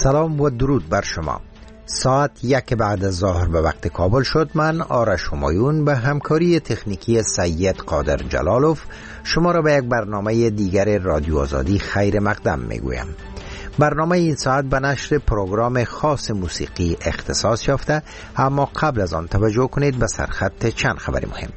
سلام و درود بر شما. ساعت 1 بعد از ظهر به وقت کابل شد. من آرش همایون به همکاری تکنیکی سید قادر جلالوف شما را به یک برنامه دیگر رادیو آزادی خیر مقدم میگویم. برنامه این ساعت به نشر پروگرام خاص موسیقی اختصاص یافته، اما قبل از آن توجه کنید به سرخط چند خبر مهم.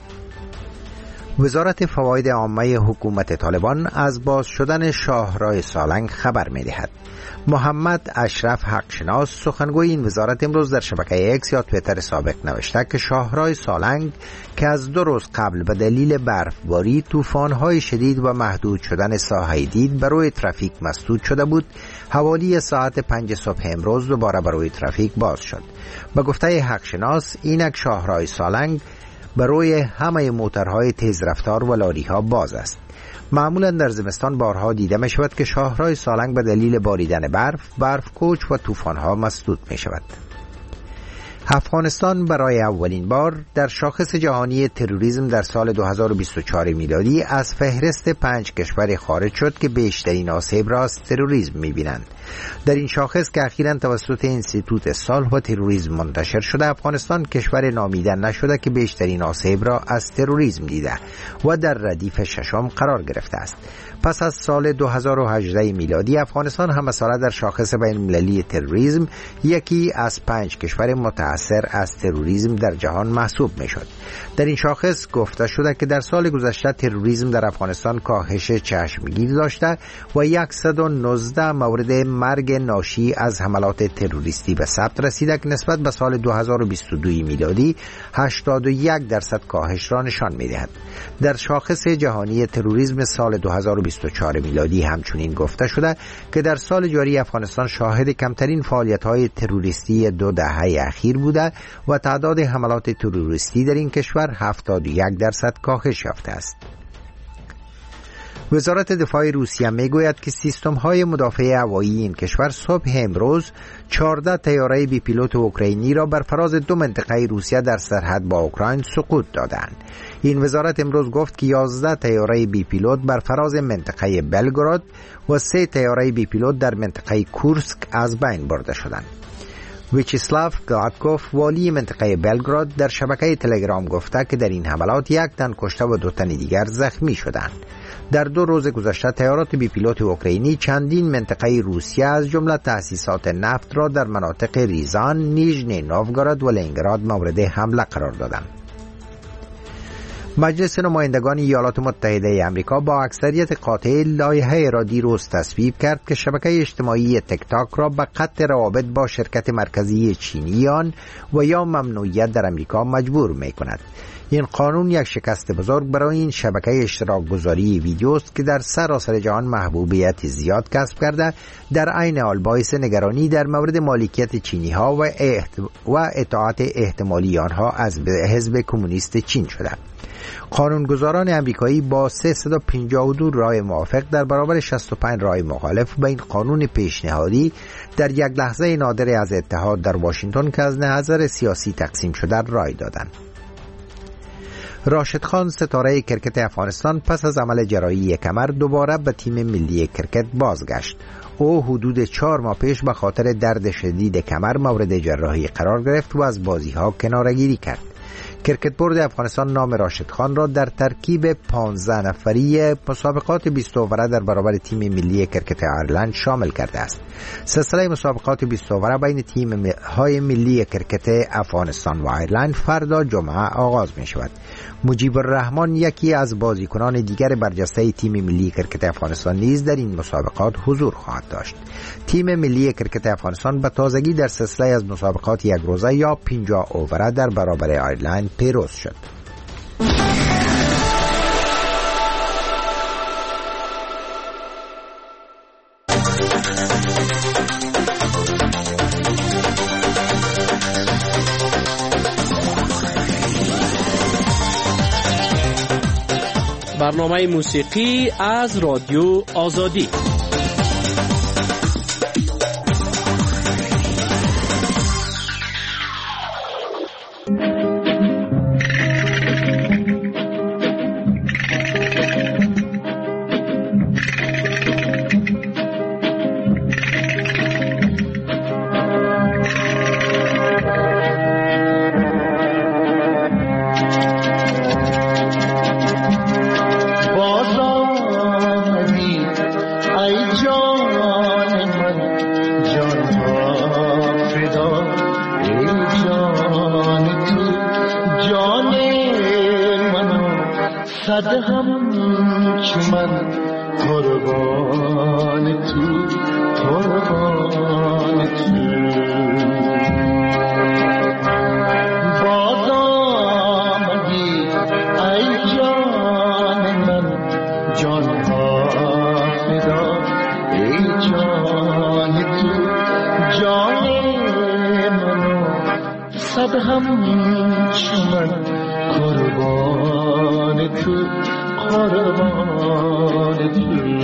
وزارت فواید عامه حکومت طالبان از باز شدن شاهراه سالنگ خبر می دهد. محمد اشرف حقشناس سخنگوی این وزارت امروز در شبکه اکس یا تویتر سابق نوشته که شاهراه سالنگ که از 2 روز قبل به دلیل برفباری، طوفان‌های شدید و محدود شدن ساحه دید بر روی ترافیک مسدود شده بود، حوالی ساعت 5 صبح امروز دوباره بر روی ترافیک باز شد. به گفته حقشناس اینک شاهراه سالنگ بر روی همه موتورهای تیز رفتار و لاری‌ها باز است. معمولا در زمستان بارها دیده می شود که شاهراه سالنگ به دلیل باریدن برف کوچ و طوفان‌ها مسدود می شود. افغانستان برای اولین بار در شاخص جهانی تروریسم در سال 2024 میلادی از فهرست 5 کشور خارج شد که بیشترین آسیب را از تروریسم می‌بینند. در این شاخص که اخیراً توسط انستیتوت صلح و تروریسم منتشر شده، افغانستان کشور نامیده نشده که بیشترین آسیب را از تروریسم دیده و در ردیف ششم قرار گرفته است. پس از سال 2018 میلادی افغانستان هم مثلا در شاخص بین المللی تروریسم یکی از 5 کشور متأثر از تروریسم در جهان محسوب می شد. در این شاخص گفته شده که در سال گذشته تروریسم در افغانستان کاهش چشمگیر داشته و 119 مورد مرگ ناشی از حملات تروریستی به ثبت رسیده که نسبت به سال 2022 میلادی 81% کاهش را نشان می دهد. در شاخص جهانی تروریسم سال 2024 میلادی همچنین گفته شده که در سال جاری افغانستان شاهد کمترین فعالیت‌های تروریستی 2 دهه اخیر بوده و تعداد حملات تروریستی در این کشور 71% کاهش یافته است. وزارت دفاع روسیه میگوید که سیستم‌های مدافع هوایی این کشور صبح امروز 14 طیاره بی پیلوت اوکراینی را بر فراز 2 منطقه روسیه در سرحد با اوکراین سقوط دادند. این وزارت امروز گفت که 11 طیاره بی پیلوت بر فراز منطقه بلگراد و 3 طیاره بی پیلوت در منطقه کورسک از بین برده شدند. ویچسلاو گلادکوف والی منطقه بلگراد در شبکه تلگرام گفته که در این حملات 1 تن کشته و 2 تن دیگر زخمی شدند. در 2 روز گذشته طیارات بی پیلوت اوکراینی چندین منطقه روسیه از جمله تأسیسات نفت را در مناطق ریزان، نیژنی نوفگوراد و لنینگراد مورد حمله قرار دادند. مجلس نمایندگان ایالات متحده آمریکا با اکثریت قاطع لایحه‌ای را دیروز تصویب کرد که شبکه اجتماعی تیک تاک را به قطع روابط با شرکت مرکزی چینی آن و یا ممنوعیت در آمریکا مجبور می‌کند. این قانون یک شکست بزرگ برای این شبکه اشتراک گذاری ویدیوست که در سراسر جهان محبوبیت زیاد کسب کرده، در عین حال باعث نگرانی در مورد مالکیت چینی ها و اطاعت احتمالی آنها از حزب کمونیست چین شده. قانونگذاران امریکایی با 352 رای موافق در برابر 65 رای مخالف به این قانون پیشنهادی در یک لحظه نادر از اتحاد در واشنگتن که از نظر سیاسی تقسیم شده رای دادند. راشد خان ستاره کرکت افغانستان پس از عمل جراحی کمر دوباره به تیم ملی کرکت بازگشت. او حدود 4 ماه پیش به خاطر درد شدید کمر مورد جراحی قرار گرفت و از بازی‌ها کناره‌گیری کرد. کرکت بورد افغانستان نام راشد خان را در ترکیب 15 نفری مسابقات 20 اووره در برابر تیم ملی کرکت آیرلند شامل کرده است. سلسله مسابقات 20 اووره بین تیم‌های ملی کرکت افغانستان و آیرلند فردا جمعه آغاز می شود. مجیب الرحمن یکی از بازیکنان دیگر برجسته تیم ملی کرکت افغانستان نیز در این مسابقات حضور خواهد داشت. تیم ملی کرکت افغانستان به تازگی در سلسله از مسابقات 1 روزه یا 50 اووره در برابر آیرلند پیروز شد. برنامه موسیقی از رادیو آزادی. صد همچو من قربان تو قربان تو باز آمدی ای جان من جان ها فدا ای جان تو جان منو صد همچو من قربان تو قربان تو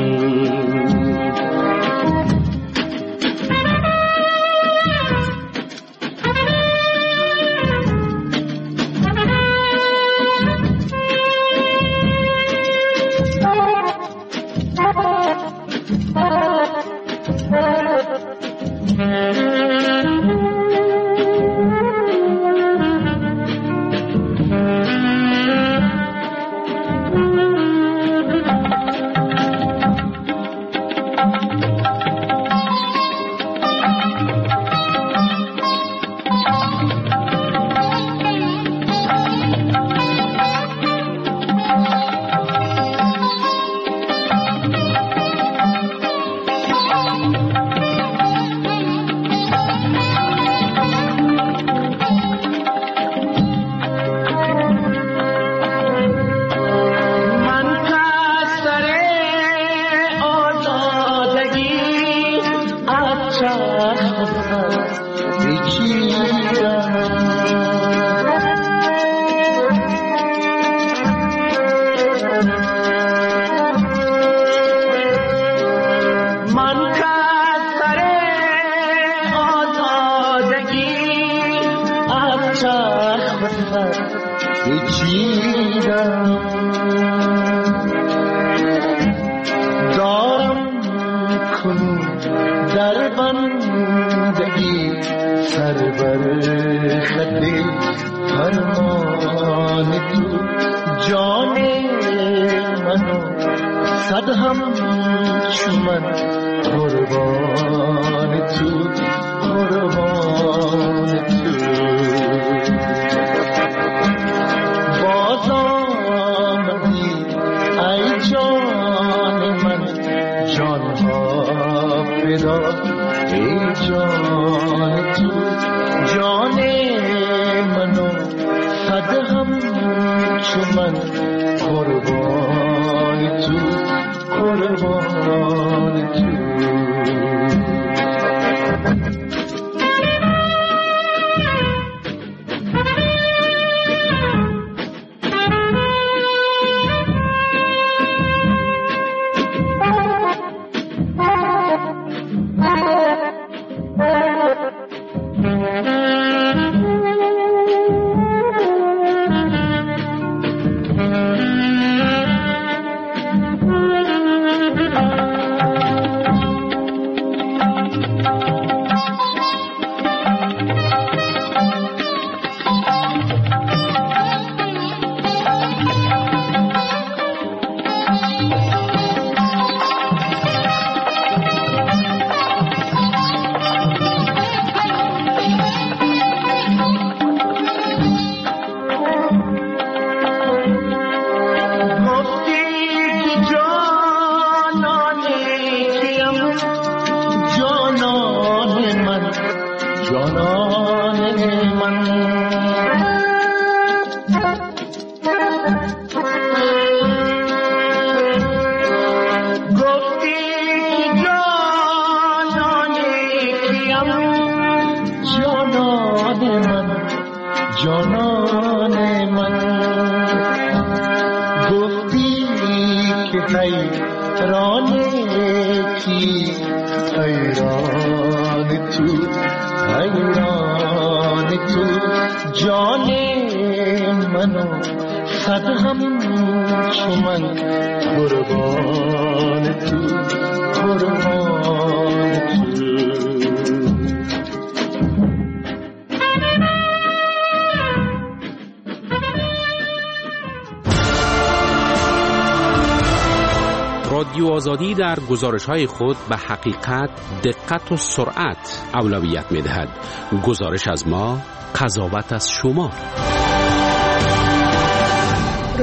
رادیو آزادی در گزارش‌های خود به حقیقت، دقت و سرعت اولویت می‌دهد. گزارش از ما، قضاوت از شما.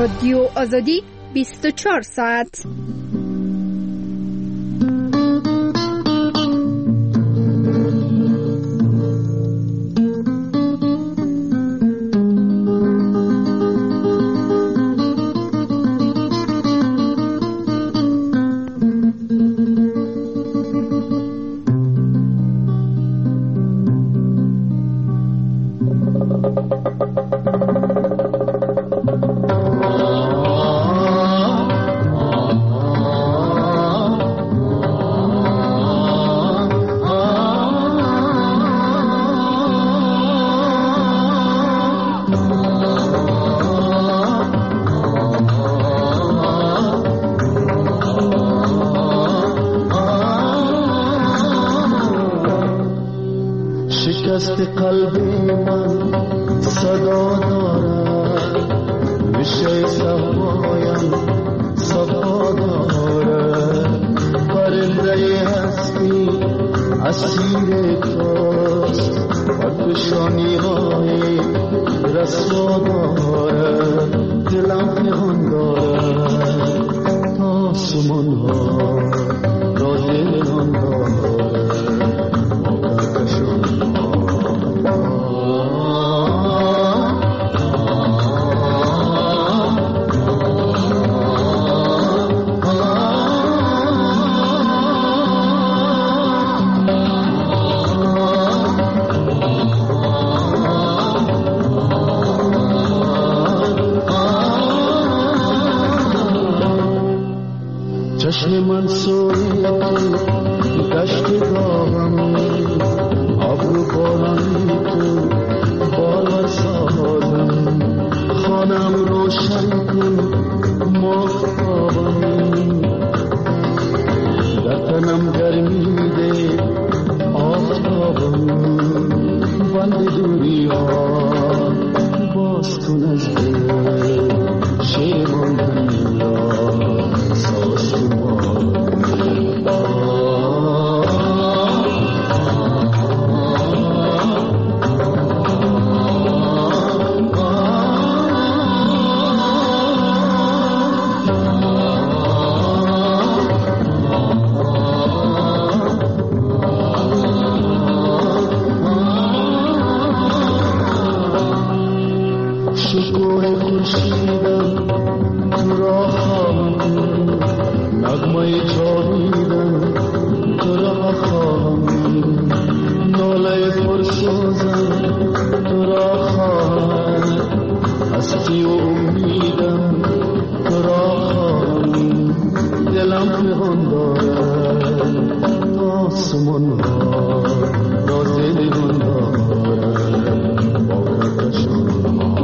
رادیو آزادی 24 ساعت. شکست قلب من صدا دارد، ریشه صفایم صفا دارد، پرنده هستی اسیر توست، پرفشانی های رسوا دارد، دلم پنهان دارد تا آسمان ها را دلان دارد. چشم من سوی دشت داغم، ابرو بارانی تو بالا سادم، خانم روشن کن ماهتابم، در تنم گرمی ده آفتابم، بند دوری ها باز کن از دل، شیر ماندنی را ساز کن. شکوه خورشیدم تو را خواهم، نغمه جاویدم تو را خواهم، ناله پرسوزم تو را خواهم، هستی و امیدم تو را خواهم، دلم پنهان دارد آسمان ها را دلم دارد با کشان.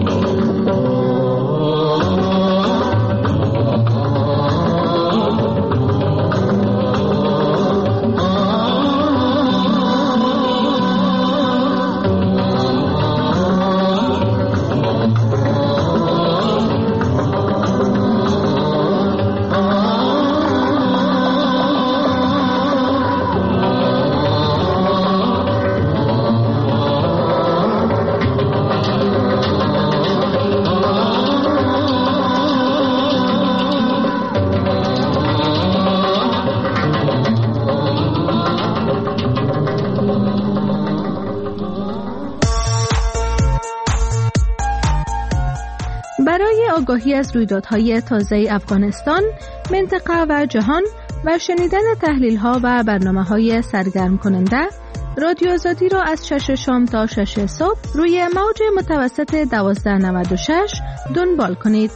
برای آگاهی از رویدادهای تازه افغانستان، منطقه و جهان و شنیدن تحلیل‌ها و برنامه‌های سرگرم کننده، رادیو آزادی را از 6 شام تا 6 صبح روی موج متوسط 1296 دنبال کنید.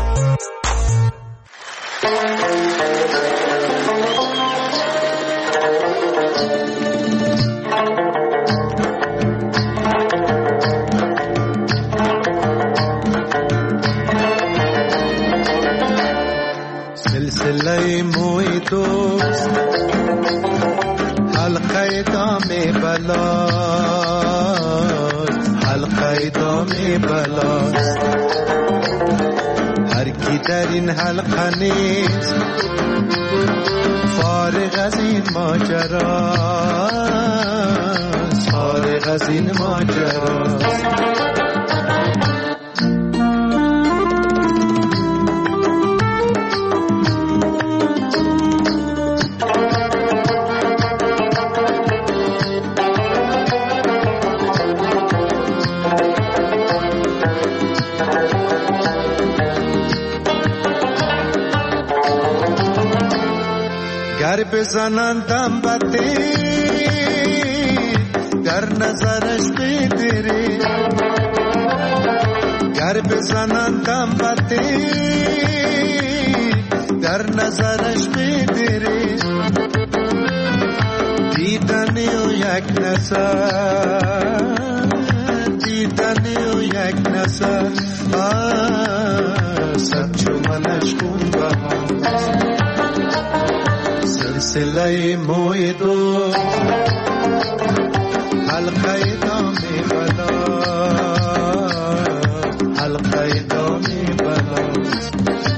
سلسله موی دوست حلقه دام بلاست، حلقه دام بلاست، هر کی در این حلقه نیست فارغ از این ماجراست، فارغ از این ماجراست. گر بزنندم بده در نظرش بدره، گر بزنندم بده در نظرش بدره، دیدنی و یک نظر، دیدنی و یک نظر صد چومنش کن بهاست، سلسله موی دو حلقه دامی بلا، حلقه دامی بلاست.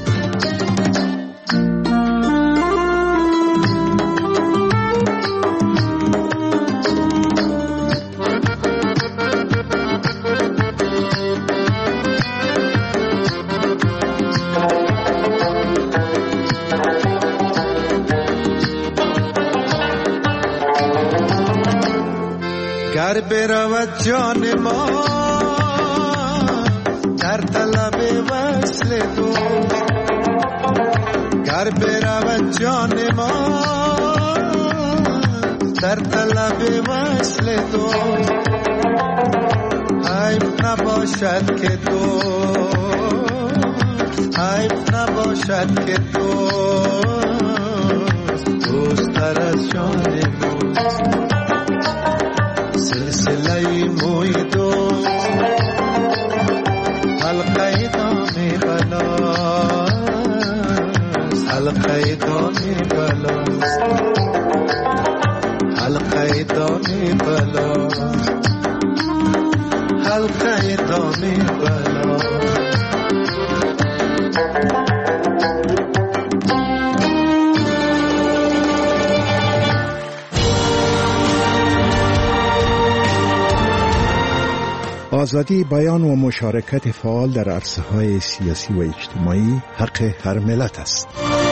گر برود جان ما در طلب وصل تو، گر برود جان ما در طلب وصل تو، حیف نباشد که تو، حیف نباشد که تو دوست‌تر از جان دوست، سلسله موی دوست حلقه دامی بلاست، حلقه دامی بلاست، حلقه دامی بلاست، حلقه دامی بلاست. آزادی بیان و مشارکت فعال در عرصه‌های سیاسی و اجتماعی حق هر ملت است.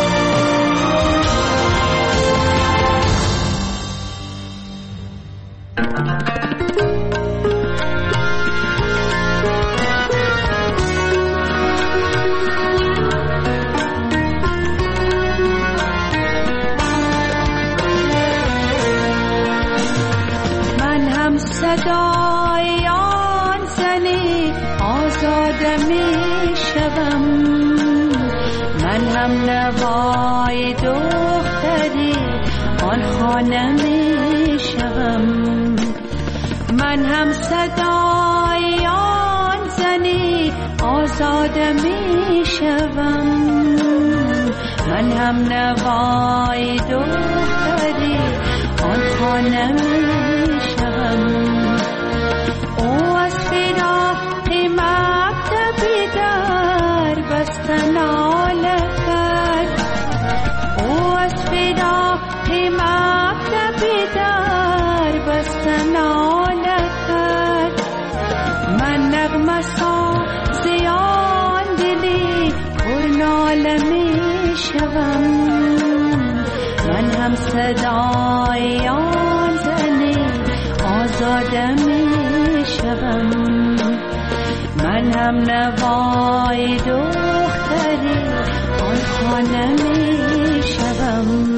من هم صدای آن زنی آزاده می شوم، من هم نوای دختری آن خانه می شوم، من هم صدای آن زنی آزاده می شوم، من هم نوای دختری آن خانه می شوم. او از فراق مکتبی در بستن آله کرد، او از فراق مکتبی در بستن آله کرد، من نغمه سازی آن دلی پر ناله می شوم، من هم صدای آن زنی آزاده می شوم، من هم نوای دختری آن خانه می شوم.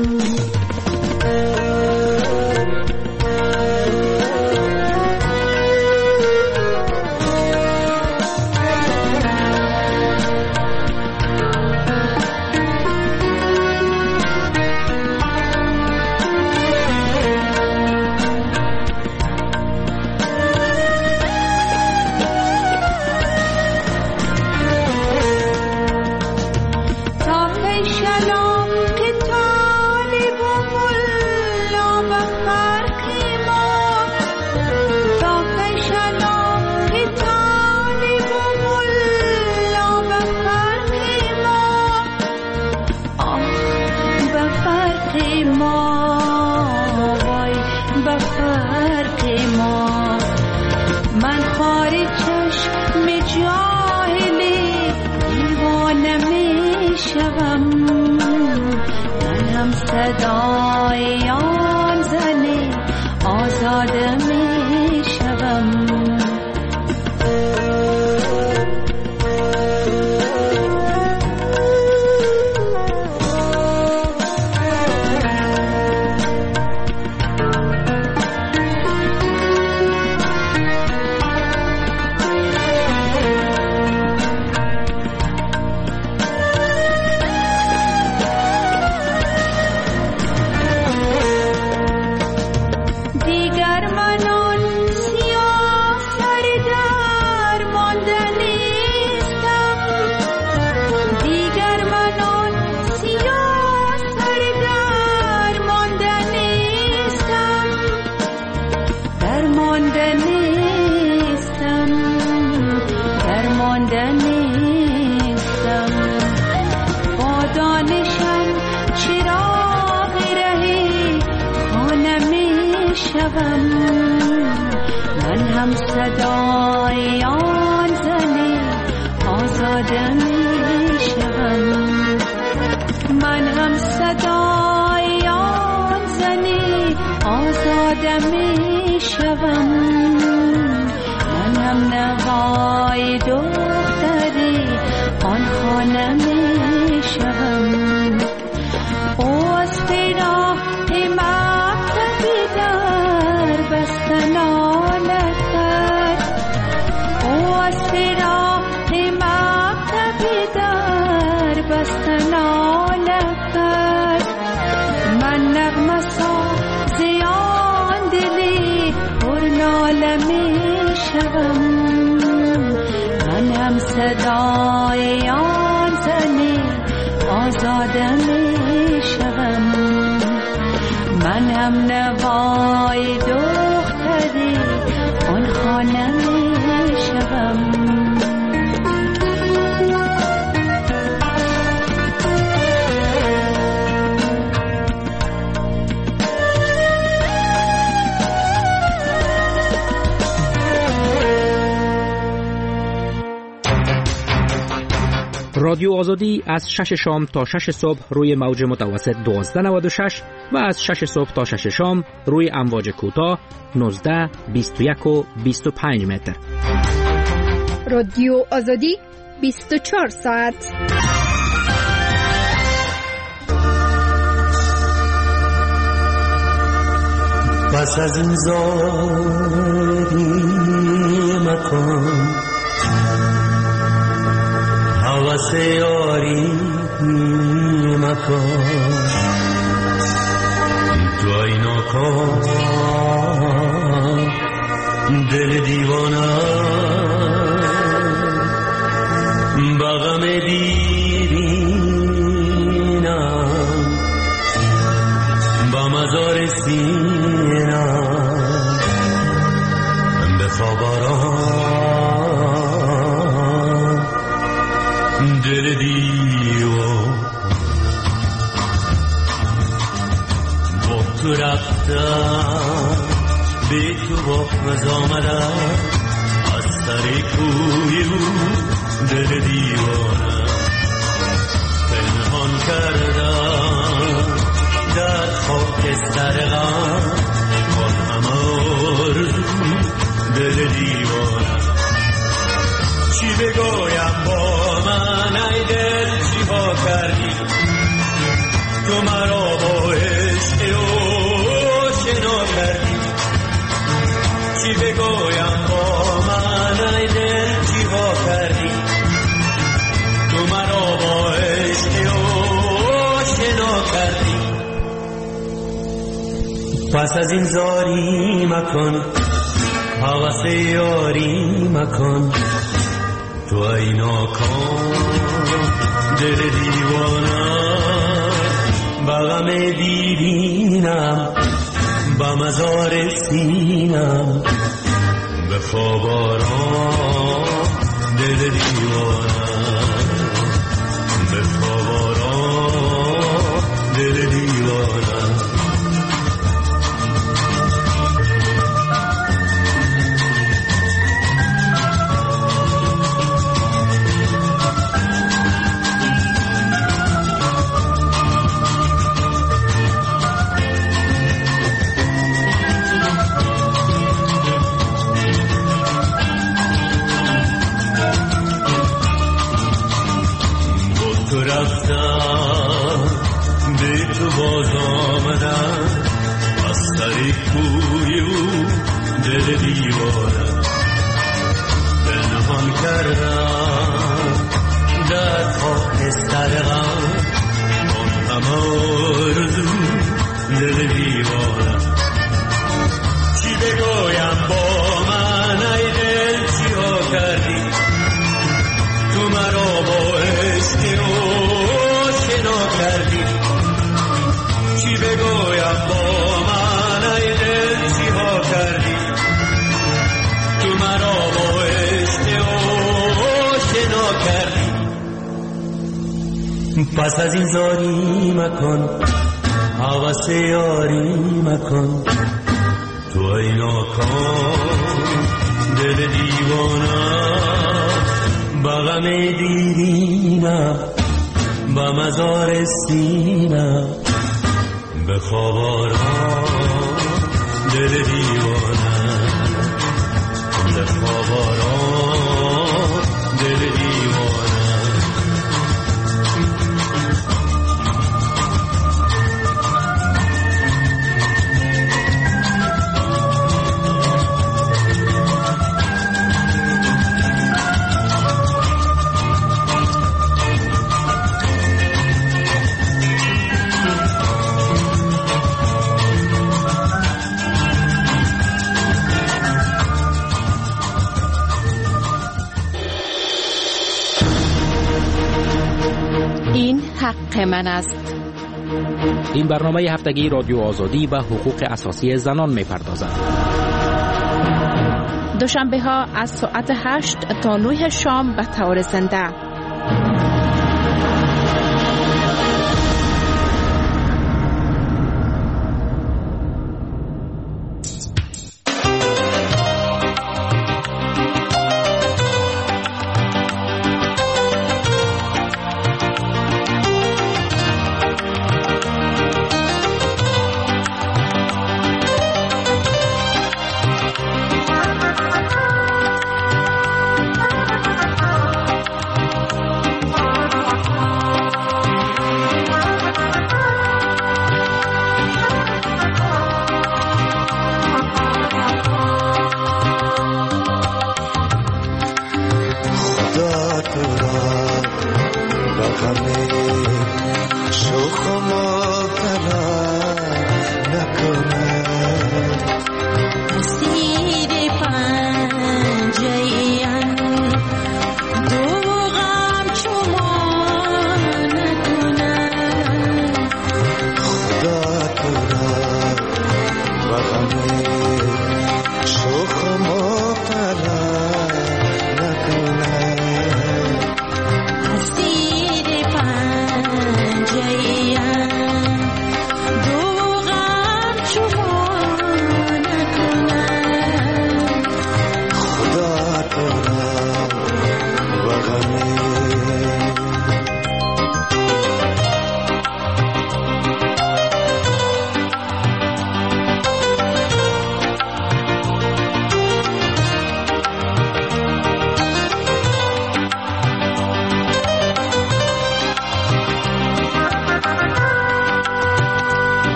صدای آن زنی آزاده می شوم. خانه می شوم. از پیراه مکتبی در بستن آلت کرد. از پیراه مکتبی در بستن آلت کرد. من نغمه سازیان دلی پر ناله می شوم. من هم صدای آن زنی آزاده می شوم. من هم نوای دختری آن خانه می شوم. رادیو آزادی از 6 شام تا 6 صبح روی موج متوسط 1296 و از 6 صبح تا 6 شام روی امواج کوتاه 19، 21 و 25 متر. رادیو آزادی 24 ساعت. پس از این زاری مکن حوث یاری مکن. تو اینا کن دل دیوانه بغم دیرینم با مزار سینم به خواباران دل دیوان. با تو رفتم به تو باز آمدم از سر کوی رو دل دیوانم پنهان کردم در خاکستر غم باز هم آرزو دل دیوانم. چی بگویم با من ای دل چی ها کردی تو مرا با عشق آشنا کردی. چی بگویم با من ای دل چی ها کردی تو مرا با عشق آشنا کردی. پس از این زاری مکن حوث یاری مکن. تو ای ناکام دل دیوانه بغم دیرینم با مزار سینم به خواب آرام دل دیوانه به خواب آرام دل دیوانه. باز آمدم از سر کوی او دل دیوانم پنهان کردم در خاکستر غم آن هم آرزو دل دیوانم. چی بگویم با من ای دل چی ها کردی تو مرا با عشق آشنا کردی. چی بگویم با من ای دل چی ها کردی تو مرا با عشق آشنا کردی. پس از این زاری مکن حوث یاری مکن. تو ای ناکام دل دیوانه بغم دیرینم با مزار سینم به خواب آرام دل دیوانه به خواب آرام دل دیوانه حق من است. این برنامه هفتگی رادیو آزادی به حقوق اساسی زنان می‌پردازد. دوشنبه ها از ساعت 8 تا 9 شام به طور زنده.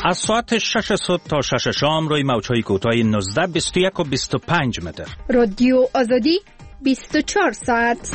از ساعت 6 صبح تا 6 شام روی موج‌های کوتاه 19 21 و 25 متر. رادیو آزادی 24 ساعت.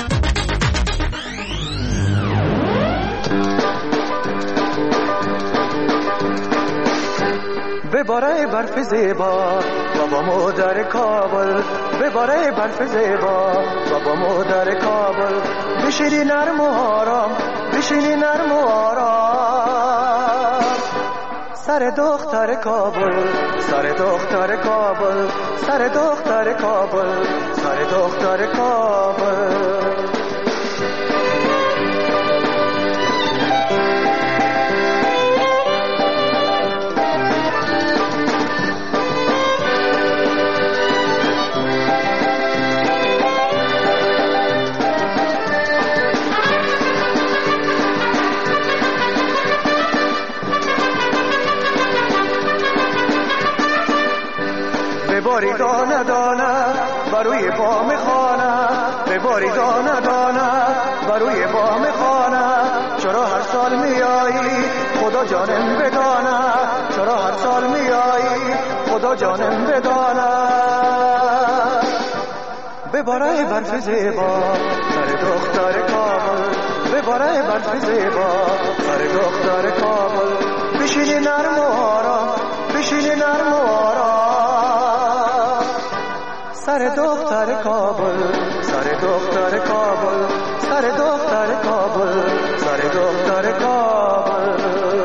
بباره برف زیبا بابا مادر کابل، بباره برف زیبا بابا مادر کابل، بشینی نرم و آرام، بشینی نرم و آرام، سر دختر کابل، سر دختر کابل، سر دختر کابل، سر دختر کابل. بباری دانه دانه بروی بام خانه، بباری دانه دانه بروی بام خانه، چرا هر سال میایی خدا جانم بدانه، چرا هر سال میایی خدا جانم بدانه. بباره برف زیبا سر دختر کابل، بباره برف زیبا سر دختر کابل، بشینی نرم و آرام، بشینی نرم و آرام، سر دختر کابل، سر دختر کابل، سر دختر کابل، سر دختر کابل.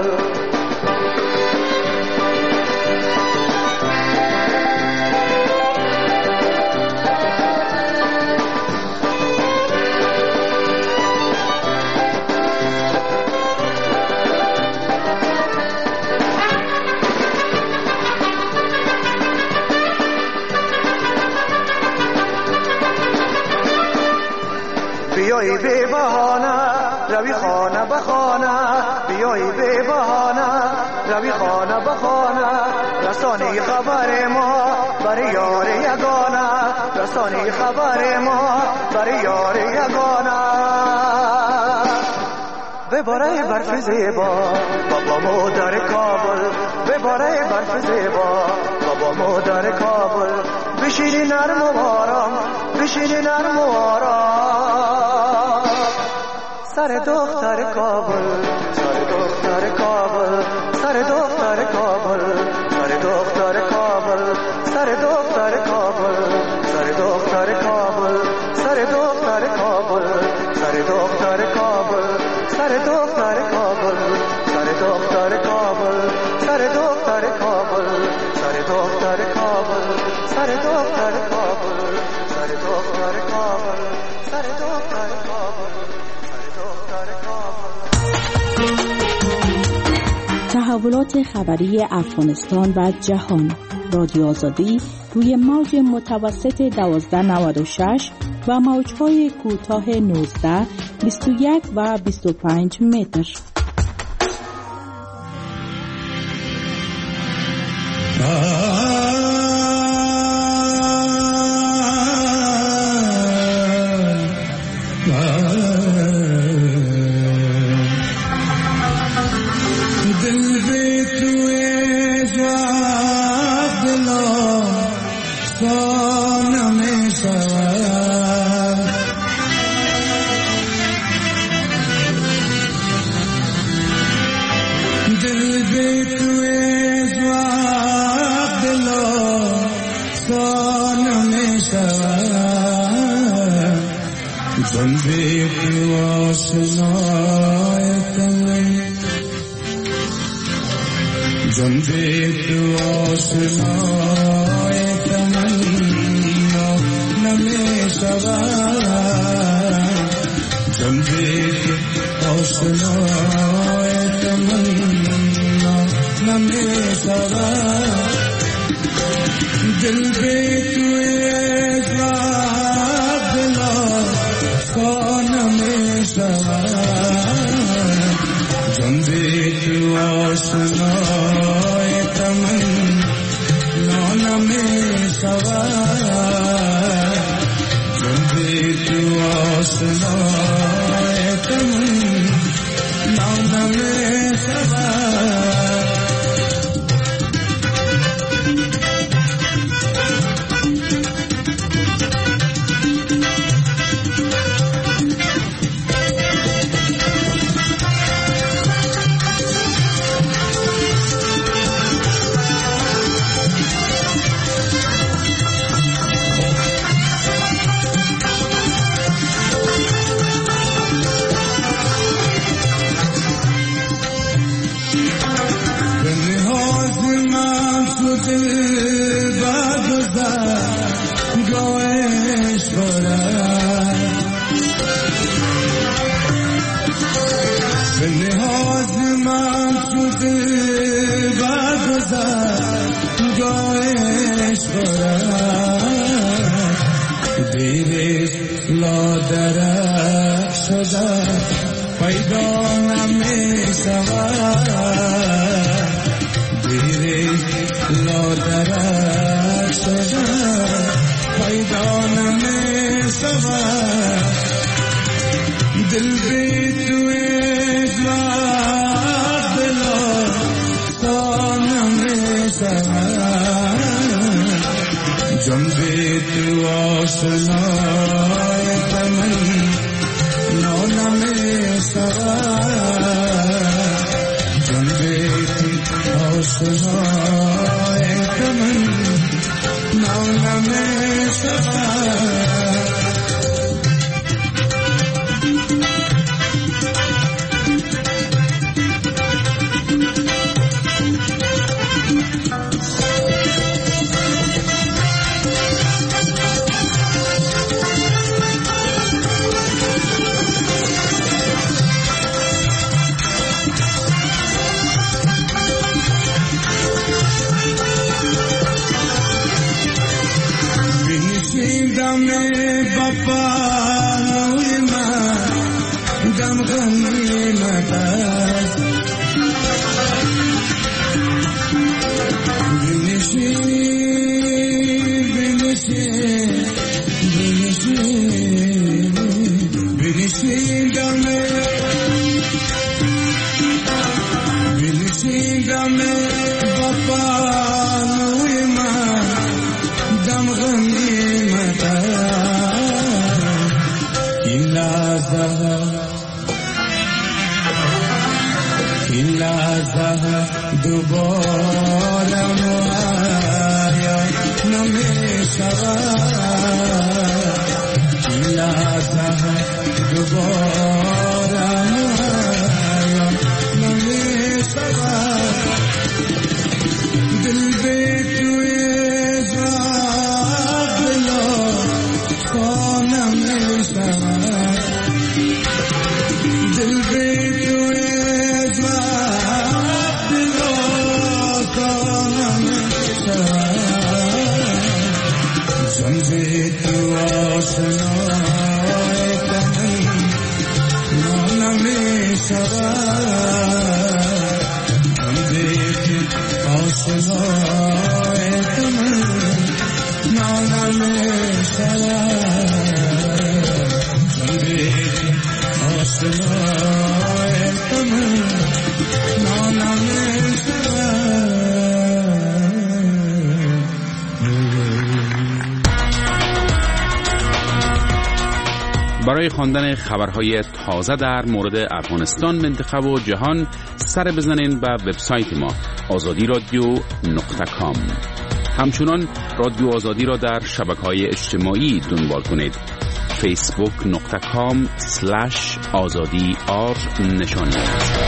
بیایی به بهانه روی خانه به خانه، بیایی به بهانه روی خانه به خانه، رسانی خبر ما برای یار یگانه، رسانی خبر ما برای یار یگانه. بباره برف زیبا بابا مادر کابل، بباره برف زیبا بابا مادر کابل، بشینی نرم و آرام، بشینی نرم و آرام، سر دختر کابل، سر دختر کابل، سر دختر کابل، سر دختر کابل، سر دختر کابل، سر دختر کابل، سر دختر کابل، سر دختر کابل، سر دختر کابل، سر دختر کابل، سر دختر کابل، سر دختر کابل، سر دختر کابل، سر دختر کابل، سر دختر کابل. تحولات خبری افغانستان و جهان. رادیو آزادی روی موج متوسط 1296 و موج‌های کوتاه 19، 21 و 25 متر. دل برگذر گاهش برد دیرش لادرک شده پیدا نمی شود دیرش لادرک شده پیدا نمی شود دل بی توی جواب دلا تا نمی شود جان بی تو آشنای تمن نا نمی شود جان بی تو آشنای تمن نا نمی شود دوباره مایا نمی شود این لحظه دوباره مایا نمی شود دل بی توی جواب دلا تا نمی شود دل بی توی برای خواندن خبرهای تازه در مورد افغانستان، منطقه و جهان سر بزنین به وبسایت ما azadi.radio.com. همچنان رادیو آزادی را در شبکه‌های اجتماعی دنبال کنید. facebook.com/azadi نشانید.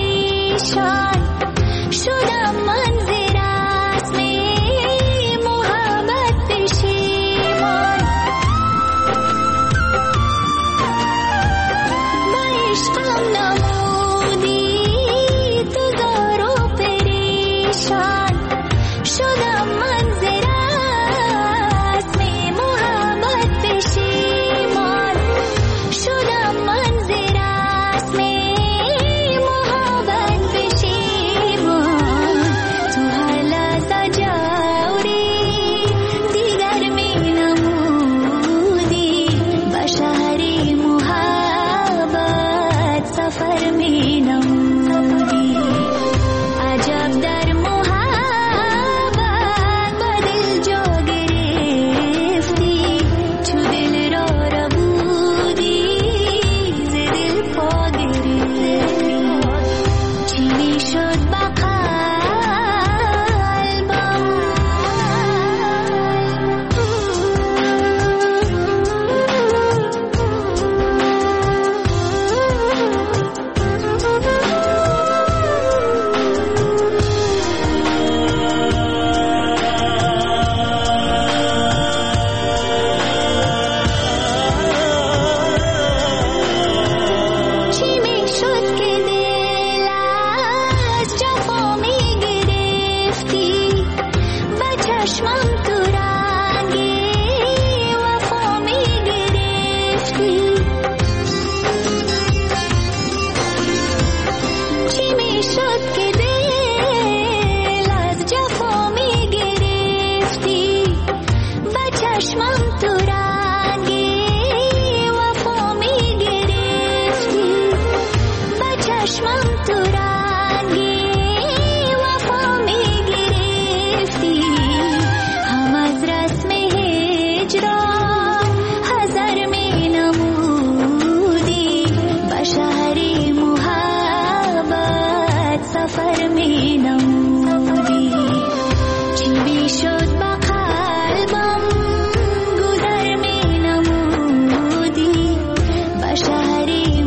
شدم من زیر اسم چشمم تو رنگی وفا میگرفتی چی میشد که دل از جفا میگرفتی با چشمم تو رنگی وفا میگرفتی با چشمم تو رنگی وفا میگرفتی هم از رسم هجران حذر می نمودی با شهری محبت سفر می نمودی چی بیشد با قلبم گذر می نمودی با شهری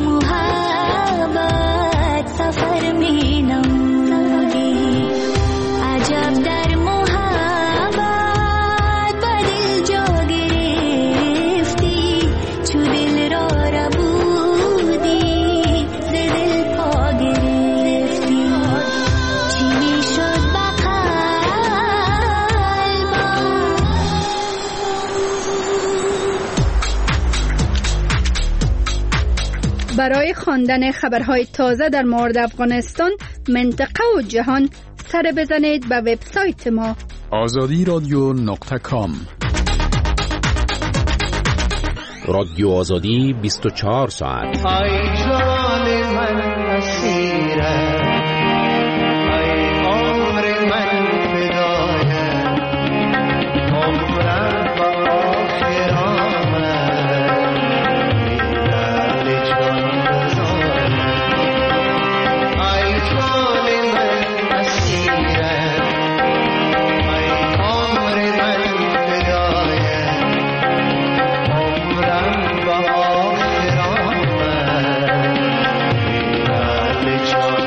محبت سفر می نمودی عجب در محبت با دل جا گرفتی چو دل را ربودی ز دل پا گرفتی چی میشد با قلبم برای خواندن خبرهای تازه در مورد افغانستان، منطقه و جهان سر بزنید به وبسایت ما azadiradyo.com. رادیو آزادی 24 ساعت. ای جان من اسیره ای عمر من فدایه عمرم با آخر آمد دل جان بزاره ای جان من اسیره ای عمر من فدایه عمرم با آخر آمد دل جان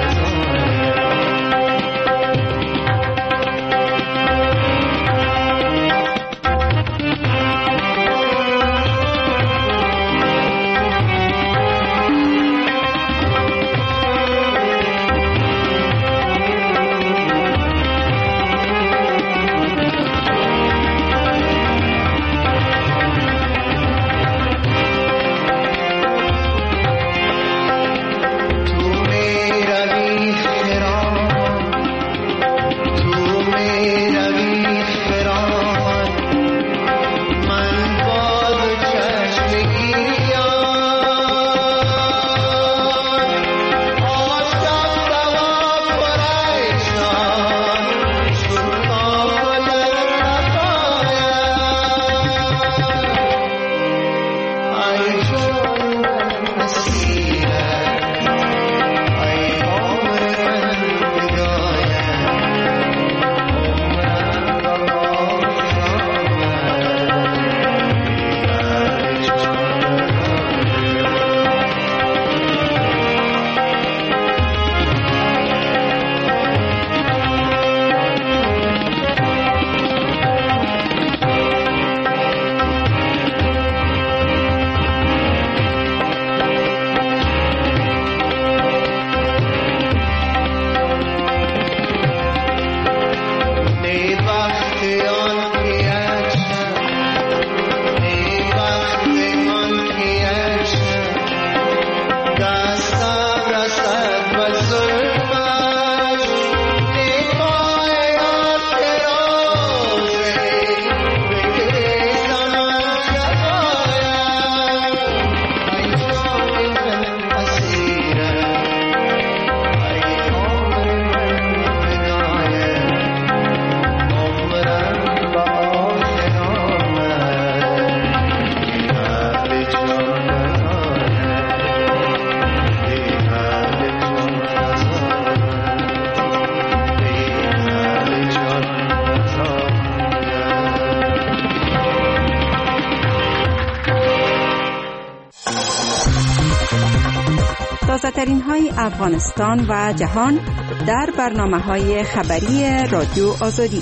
تازه‌ترین های افغانستان و جهان در برنامه‌های خبری رادیو آزادی.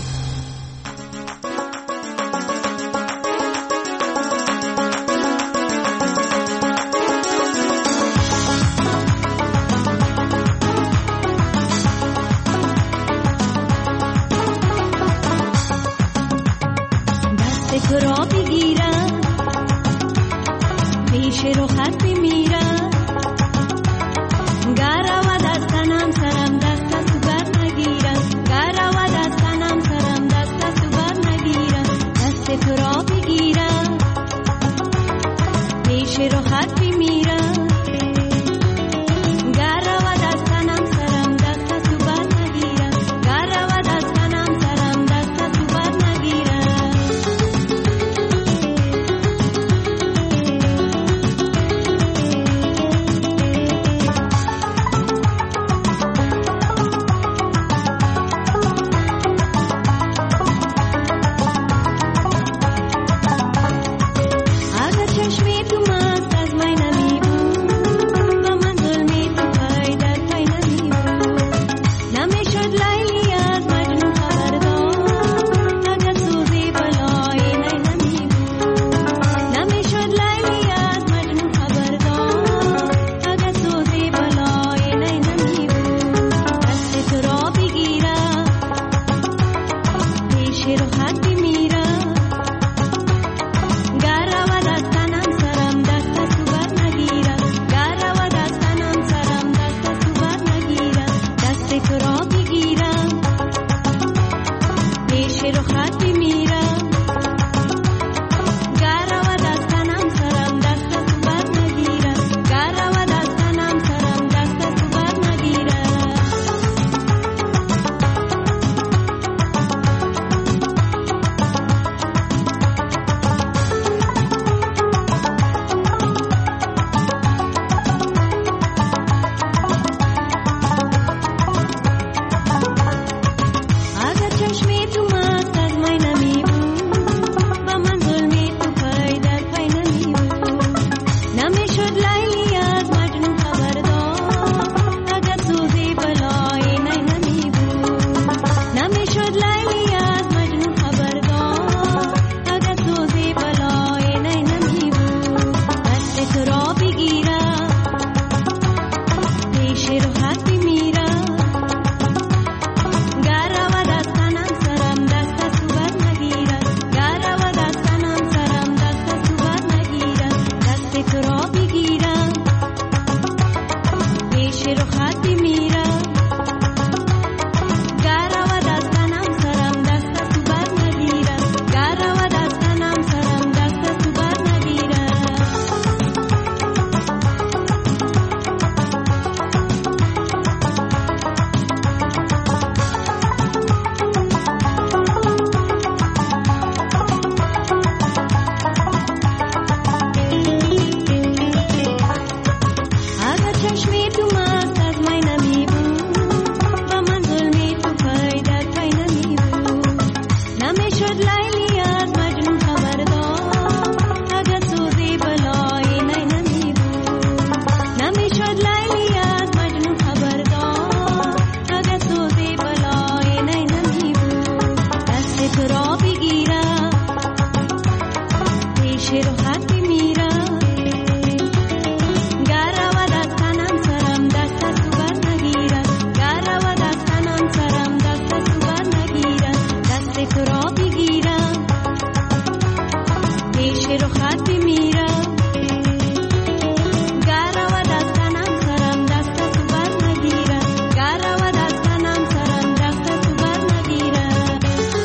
تو را بگیرم پیش رخت بمیرم گر رود از تنم سرم دست از تو بر نگیرم گر رود از تنم سرم دست از تو بر نگیرم دست تو را بگیرم پیش رخت بمیرم گر رود از تنم سرم دست از تو بر نگیرم گر رود از تنم سرم دست از تو بر نگیرم اگر چشمی تو مست از من نمی بود با من ظلمی تو پای در پای نمی بود نمیشد لیلی از مجنون خبردار اگر سوزی بلای نمی بود نمیشد لیلی از مجنون خبردار اگر سوزی بلای نمی بود دست تو را بگیرم پیش رخت بمیرم گر رود از تنم سرم دست از تو بر نگیرم گر رود از تنم سرم دست از تو بر نگیرم دست تو را بگیرم پیش رخت بمیرم گر رود از تنم سرم دست از تو بر نگیرم گر رود از تنم سرم دست از تو بر نگیرم اگر چشمی تو مست از من نمی بود با من ظلمی تو پای در پای نمی بود نمیشد لیلی از مجنون خبردار اگر سوزی بلای نمی بود نمیشد لیلی از مجنون خبردار اگر سوزی بلای نمی بود دست تو را بگیرم پیش رخت بمیرم گر رود از تنم سرم دست از تو بر نگیرم گر رود از تنم سرم دست از تو بر نگیرم دست تو را بگیرم پیش رخت بمیرم گر رود از تنم سرم دست از تو بر نگیرم گر رود از تنم سرم دست از تو بر نگیرم اگر چشمی تو مست از من نمی بود با من ظلمی تو پای در پای نمی بود نمیشد لیلی از مجنون خبردار اگر سوزی بلای نمی بود نمیشد لیلی از مجنون خبردار اگر سوزی بلای نمی بود دست تو را بگیرم پیش رخت بمیرم گر رود از تنم سرم دست از تو بر نگیرم گر رود از تنم سرم دست از تو بر نگیرم دست تو را بگیرم پیش رخت بمیرم گر رود از تنم سرم دست از تو بر نگیرم گر رود از تنم سرم دست از تو بر نگیرم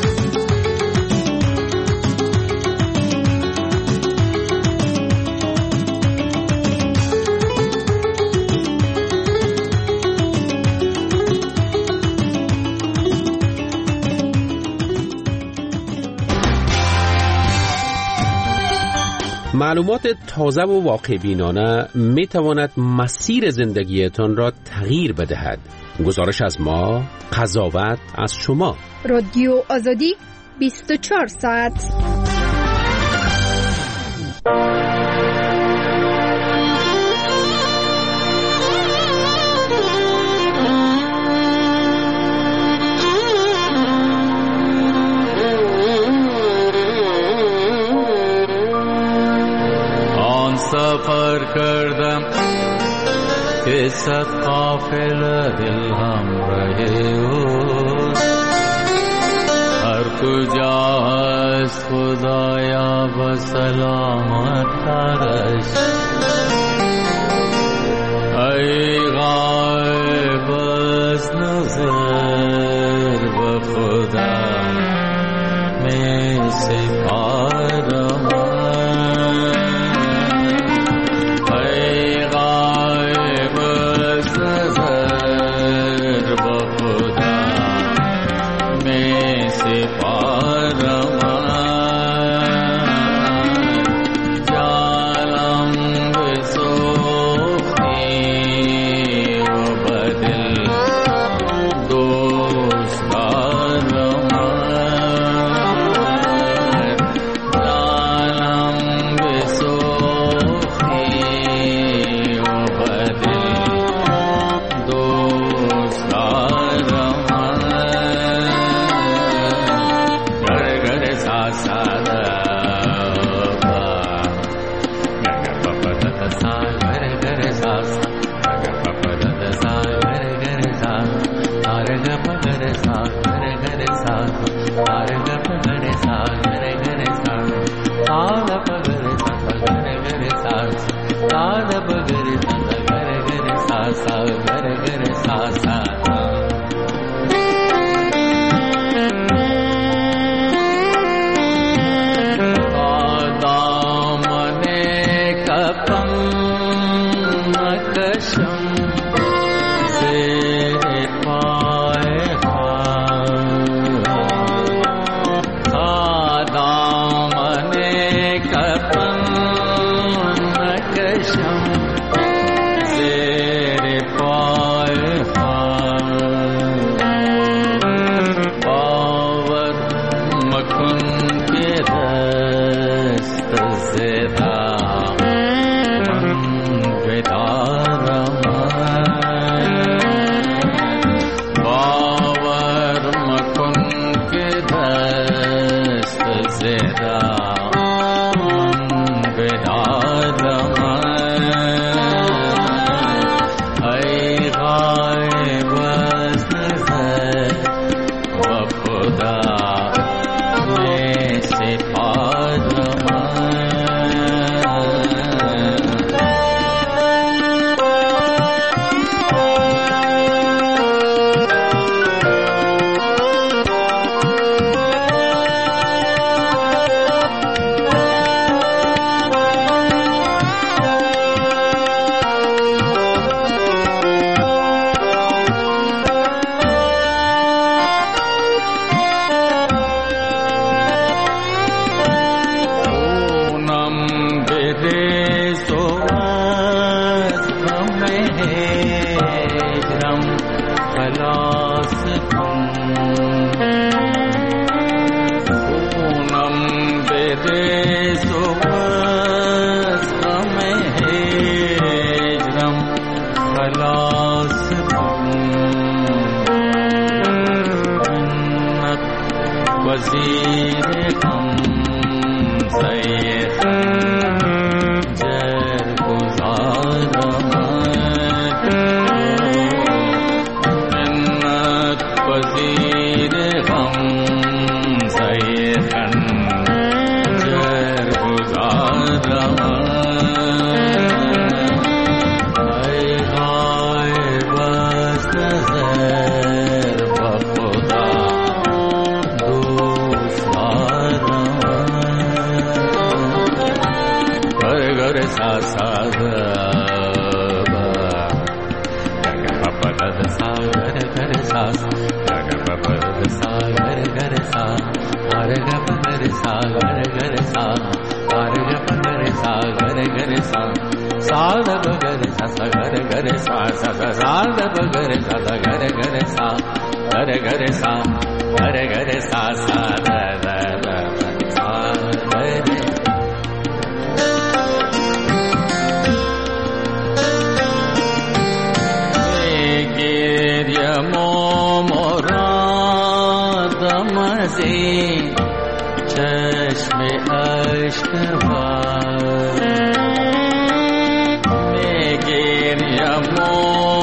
معلومات تازه و واقع بینانه می تواند مسیر زندگیتان را تغییر بدهد. گزارش از ما، قضاوت از شما. رادیو آزادی 24 ساعت. سفر کردم که صد قافله دل همراه اوست، هر کجا است خدایا و سلامت ترش ای غایب از نظر به خدا می سپارم ای غایب از نظر به خدا می سپارم Amor